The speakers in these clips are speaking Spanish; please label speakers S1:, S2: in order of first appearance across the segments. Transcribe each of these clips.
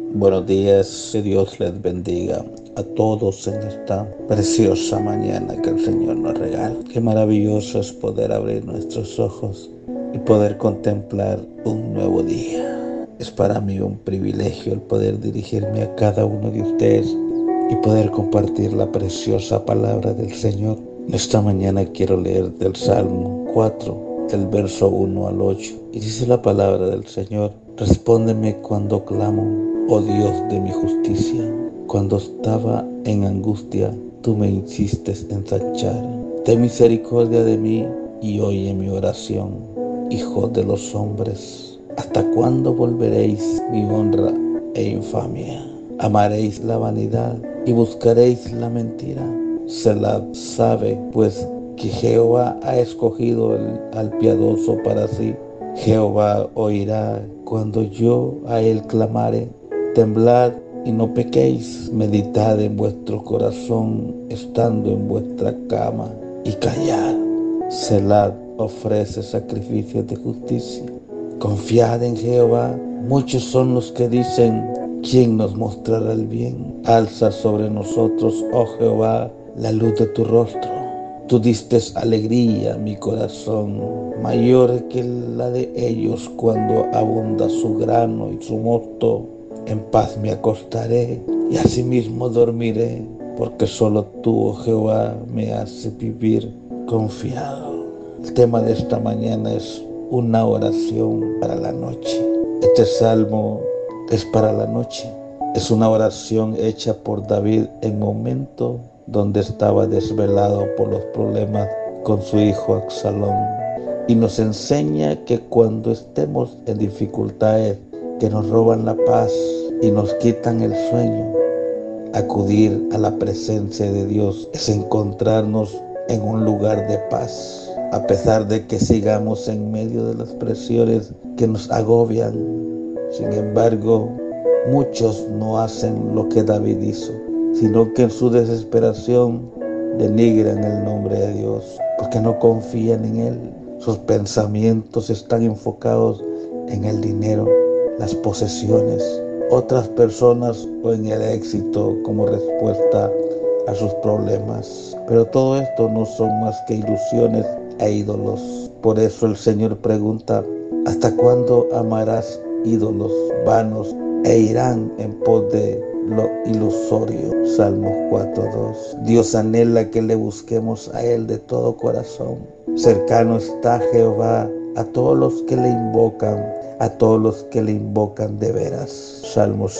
S1: Buenos días, que Dios les bendiga a todos en esta preciosa mañana que el Señor nos regala. Qué maravilloso es poder abrir nuestros ojos y poder contemplar un nuevo día. Es para mí un privilegio el poder dirigirme a cada uno de ustedes y poder compartir la preciosa palabra del Señor. Esta mañana quiero leer del Salmo 4, del verso 1 al 8, y dice la palabra del Señor: respóndeme cuando clamo, oh Dios de mi justicia. Cuando estaba en angustia, tú me hiciste ensanchar. Ten misericordia de mí y oye mi oración, hijos de los hombres. ¿Hasta cuándo volveréis mi honra e infamia? Amaréis la vanidad y buscaréis la mentira. Selah sabe, pues, que Jehová ha escogido al piadoso para sí. Jehová oirá cuando yo a él clamare. Temblad y no pequéis, meditad en vuestro corazón, estando en vuestra cama, y callad. Selah ofrece sacrificios de justicia. Confiad en Jehová. Muchos son los que dicen: ¿quién nos mostrará el bien? Alza sobre nosotros, oh Jehová, la luz de tu rostro. Tú diste alegría a mi corazón, mayor que la de ellos cuando abunda su grano y su mosto. En paz me acostaré y asimismo dormiré, porque solo tú, oh Jehová, me haces vivir confiado. El tema de esta mañana es una oración para la noche. Este salmo es para la noche. Es una oración hecha por David en momento donde estaba desvelado por los problemas con su hijo Absalón. Y nos enseña que cuando estemos en dificultades que nos roban la paz y nos quitan el sueño, acudir a la presencia de Dios es encontrarnos en un lugar de paz, a pesar de que sigamos en medio de las presiones que nos agobian. Sin embargo, muchos no hacen lo que David hizo, sino que en su desesperación denigran el nombre de Dios, porque no confían en Él. Sus pensamientos están enfocados en el dinero, las posesiones, otras personas o en el éxito como respuesta a sus problemas. Pero todo esto no son más que ilusiones e ídolos. Por eso el Señor pregunta: ¿hasta cuándo amarás ídolos vanos e irán en pos de lo ilusorio? Salmos 4:2. Dios anhela que le busquemos a Él de todo corazón. Cercano está Jehová a todos los que le invocan, a todos los que le invocan de veras. Salmos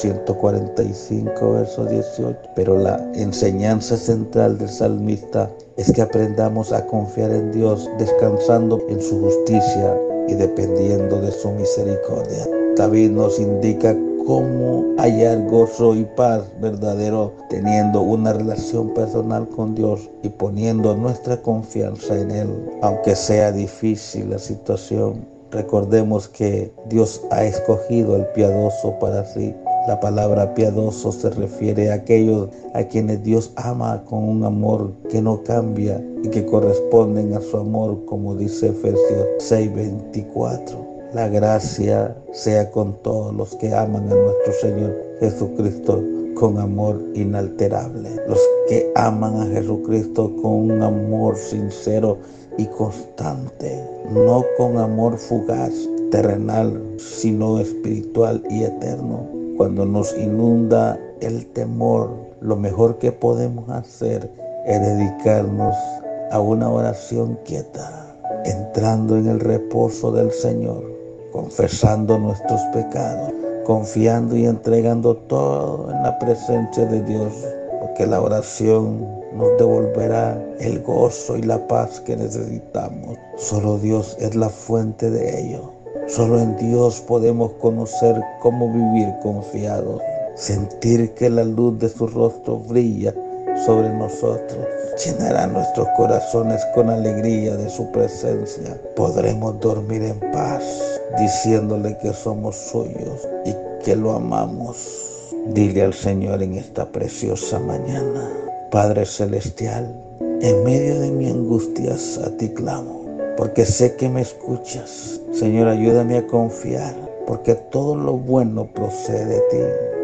S1: 145, verso 18. Pero la enseñanza central del salmista es que aprendamos a confiar en Dios, descansando en su justicia y dependiendo de su misericordia. David nos indica cómo hallar gozo y paz verdadero teniendo una relación personal con Dios y poniendo nuestra confianza en Él. Aunque sea difícil la situación, recordemos que Dios ha escogido al piadoso para sí. La palabra piadoso se refiere a aquellos a quienes Dios ama con un amor que no cambia y que corresponden a su amor, como dice Efesios 6:24. La gracia sea con todos los que aman a nuestro Señor Jesucristo con amor inalterable. Los que aman a Jesucristo con un amor sincero y constante, no con amor fugaz, terrenal, sino espiritual y eterno. Cuando nos inunda el temor, lo mejor que podemos hacer es dedicarnos a una oración quieta, entrando en el reposo del Señor, confesando nuestros pecados, confiando y entregando todo en la presencia de Dios, porque la oración nos devolverá el gozo y la paz que necesitamos. Solo Dios es la fuente de ello. Solo en Dios podemos conocer cómo vivir confiados, sentir que la luz de su rostro brilla sobre nosotros. Llenará nuestros corazones con alegría de su presencia. Podremos dormir en paz, diciéndole que somos suyos y que lo amamos. Dile al Señor en esta preciosa mañana: Padre Celestial, en medio de mi angustias a ti clamo, porque sé que me escuchas. Señor, ayúdame a confiar, porque todo lo bueno procede de ti.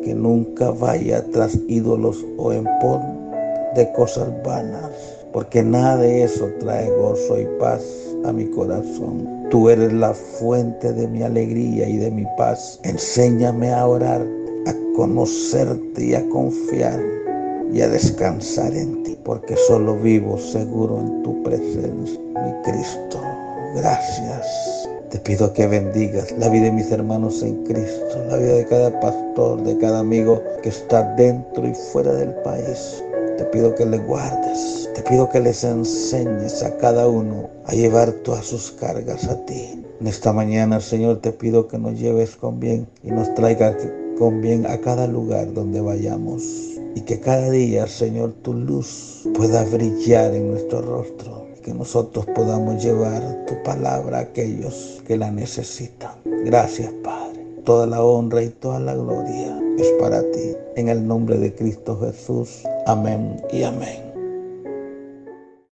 S1: que nunca vaya tras ídolos o en pos de cosas vanas, porque nada de eso trae gozo y paz a mi corazón. Tú eres la fuente de mi alegría y de mi paz. Enséñame a orar, a conocerte y a confiar y a descansar en ti, porque solo vivo seguro en tu presencia, mi Cristo. Gracias. Te pido que bendigas la vida de mis hermanos en Cristo, la vida de cada pastor, de cada amigo que está dentro y fuera del país. Te pido que les guardes, te pido que les enseñes a cada uno a llevar todas sus cargas a ti. En esta mañana, Señor, te pido que nos lleves con bien y nos traigas con bien a cada lugar donde vayamos. Y que cada día, Señor, tu luz pueda brillar en nuestro rostro. Y que nosotros podamos llevar tu palabra a aquellos que la necesitan. Gracias, Padre. Toda la honra y toda la gloria es para ti. En el nombre de Cristo Jesús. Amén y amén.